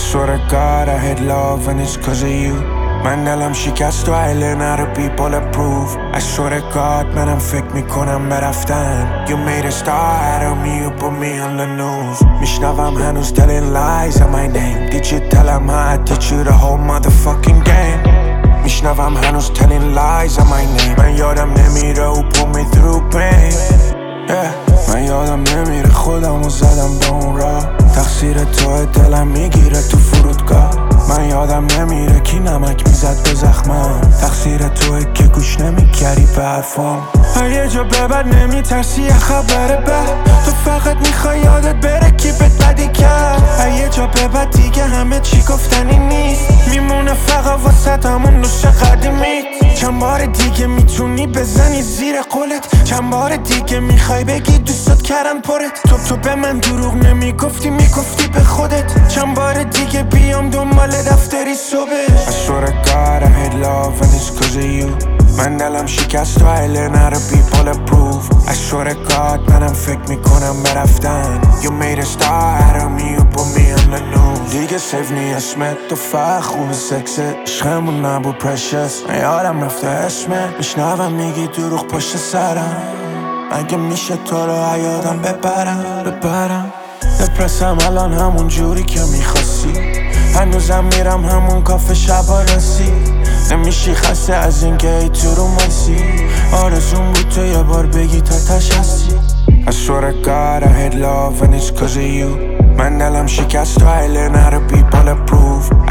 swear to God I hate love and it's cause of you. من دلم شکست و I learn how to be bulletproof. I swear to God منم فکر میکنم برفتن. You made a star out of me, you put me on the news. میشنوم هنوز telling lies on my name. Did you tell him how I teach you the whole motherfucking game? میشنوم هنوز telling lies on my name. من یادم نمیره who put me through pain. من یادم نمیره خودمو زدم به اون راه. تقصیر توه دلم میگیره تو فرودگاه. من یادم نمیره کی نمک میزد به زخمم. تقصیر توه که گوش نمیکردی به حرفام. یه جا به بعد نمیترسی یه خبر بد. تو فقط میخوای یادت بره کی بهت بدی کرد. یه جا به بعد دیگه همه چی گفتنی نیست. میمونه فقط واسه همون نوش قدیمی. چند بار دیگه میتونی بزنی زیر قولت. چند بار دیگه میخوای بگی دوستت کردن پرت. تو به من دروغ نمیگفتی میگفتی به خودت. چند بار دیگه بیام دنبال دفتری صبح. I swear to God I hate love and it's cause of you. من دلم شکست و I learn how to be bulletproof. I swear to God منم فکر میکنم برفتن. You made a star out of me, you put me on the news. دیگه سیف نی اسمت تو فقط خوب سکست. عشقمون نبود precious. من یادم رفته اسمت. میشنوم میگی دروغ پشت سرم. اگه میشه تو رو یادم ببرم. دپرسم الان همون جوری که میخواستی. هنوزم میرم همون کافه شبا رسی. نمیشی خسته از این که ای تو رو مایسی. آرزون بود تو یه بار بگی تا تش هستی. I swear to God I hate love and it's cause of you. من دلم شکست و I learn how to be bulletproof.